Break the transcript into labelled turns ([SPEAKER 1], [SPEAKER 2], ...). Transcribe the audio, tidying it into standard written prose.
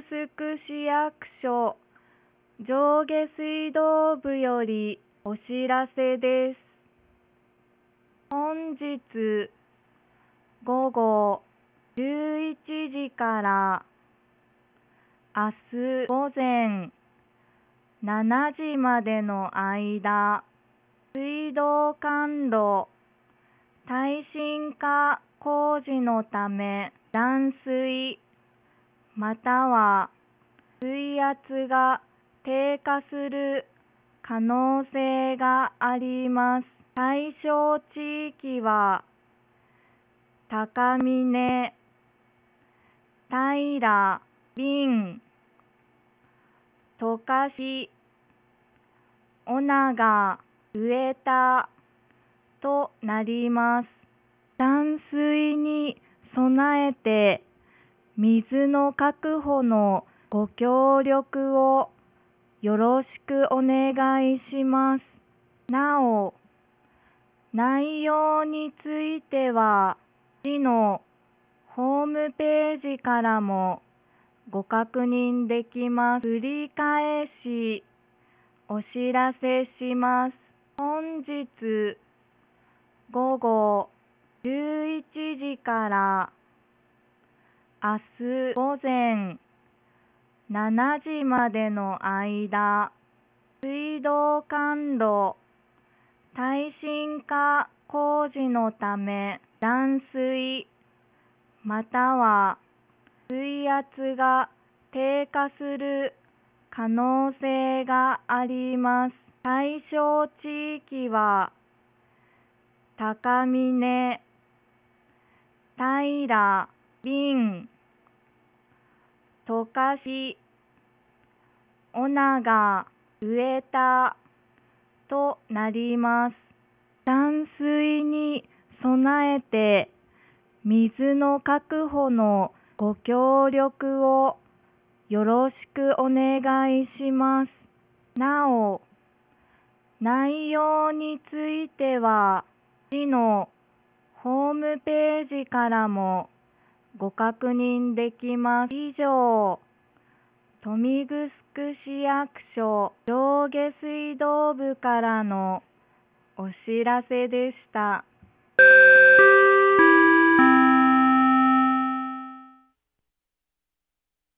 [SPEAKER 1] 城市役所上下水道部よりお知らせです。本日午後11時から明日午前7時までの間、水道管路耐震化工事のため断水または水圧が低下する可能性があります。対象地域は高峰、平、林、十勝、尾長、上田となります。断水に備えて水の確保のご協力をよろしくお願いします。なお、内容については市のホームページからもご確認できます。繰り返しお知らせします。本日午後11時から明日午前7時までの間、水道管路耐震化工事のため断水または水圧が低下する可能性があります。対象地域は高峰、平、林、十勝、尾長、上田となります。断水に備えて水の確保のご協力をよろしくお願いします。なお、内容については市のホームページからもご確認できます。以上、豊見城市役所上下水道部からのお知らせでした。